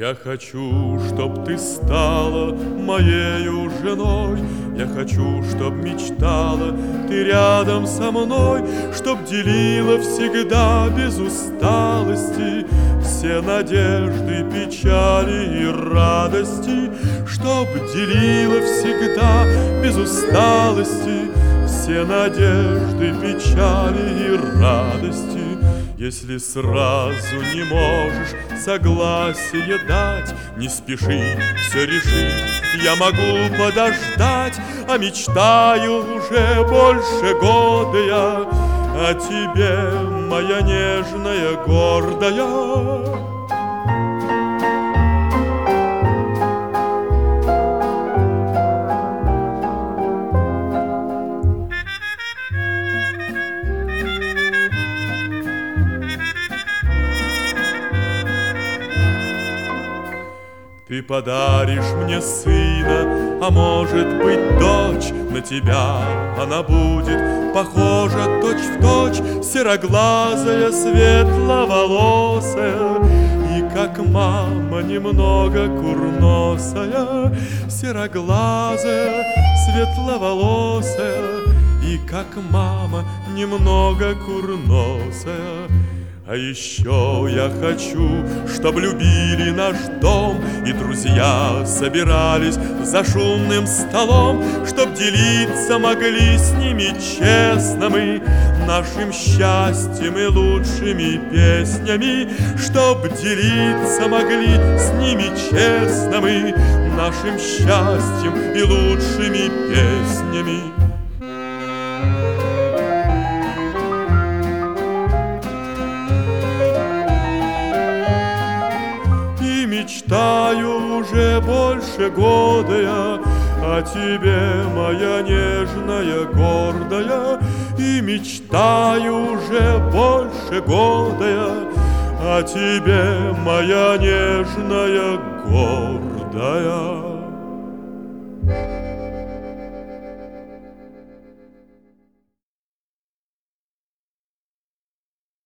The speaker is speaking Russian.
Я хочу, чтоб ты стала моею женой. Я хочу, чтоб мечтала ты рядом со мной, чтоб делила всегда без усталости все надежды, печали и радости, чтоб делила всегда без усталости все надежды, печали и радости. Если сразу не можешь согласие дать, не спеши все решить, я могу подождать, а мечтаю уже больше года я о тебе, моя нежная, гордая. Ты подаришь мне сына, а может быть дочь. На тебя она будет похожа точь-в-точь, сероглазая, светловолосая, и как мама немного курносая. Сероглазая, светловолосая, и как мама немного курносая. А еще я хочу, чтоб любили наш дом, и друзья собирались за шумным столом, чтоб делиться могли с ними честно мы нашим счастьем и лучшими песнями, чтоб делиться могли с ними честно мы нашим счастьем и лучшими песнями. Мечтаю уже больше года я о тебе, моя нежная, гордая, и мечтаю уже больше года я о тебе, моя нежная, гордая.